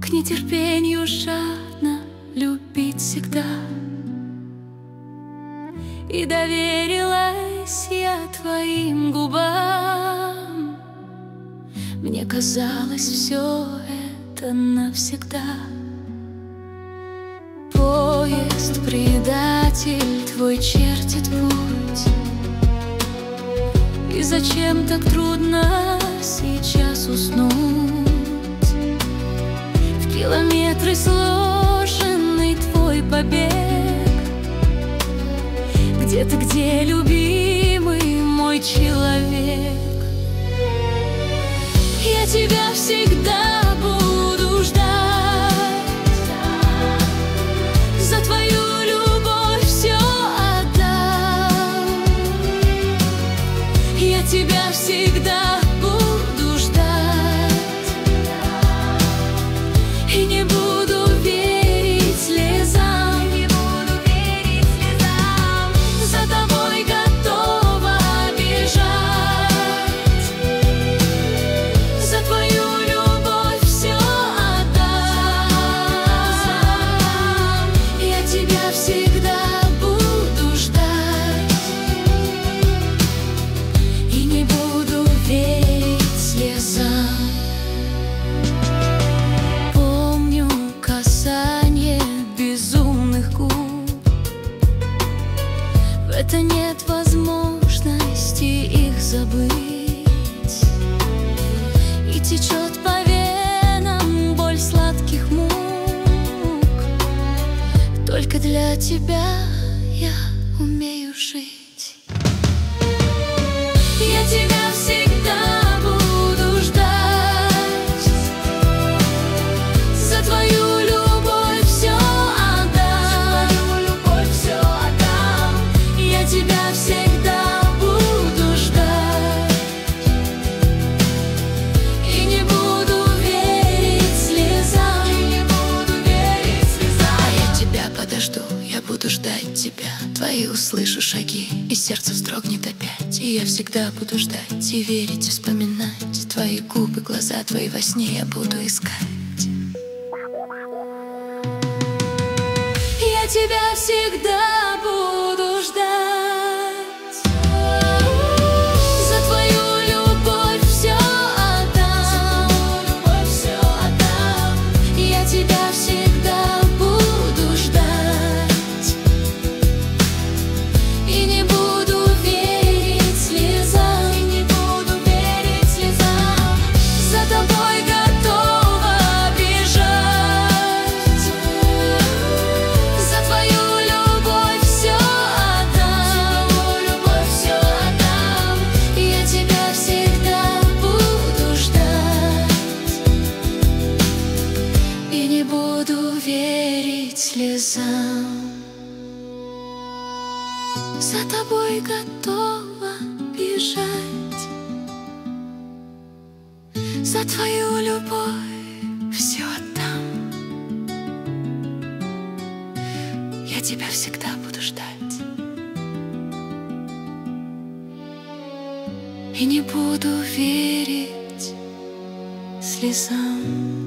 к нетерпению жадно любить всегда. И доверилась я твоим губам. Мне казалось, все это навсегда. Поезд, предатель твой чертит путь. И зачем так трудно сейчас уснуть? В километры сложенный твой побег. Где ты, где, любимый мой человек? Я тебя всегда буду ждать. За твою любовь все отдам. Я тебя всегда буду ждать. И не буду верить слезам. За тобой готова бежать. За твою любовь все отдам. Я тебя всегда буду ждать. И не буду верить слезам. Помню касание безумных губ. В это нет возможности их забыть. И течет по венам боль сладких мук. Только для тебя я умею жить. Я тебя всегда буду ждать. За твою любовь все отдам. Я тебя всегда буду ждать. И не буду верить слезам. А я тебя подожду, я буду ждать тебя. Твои услышу шаги, и сердце вздрогнет опять. И я всегда буду ждать и верить, и вспоминать твои губы, глаза твои во сне я буду искать. Я тебя всегда буду ждать. За твою любовь все отдам. Я тебя всегда буду ждать. И не буду верить слезам. За тобой готова бежать. За твою любовь все отдам. Я тебя всегда буду ждать. И не буду верить слезам. За тобой готова бежать. За твою любовь все отдам. Я тебя всегда буду ждать. И не буду верить слезам.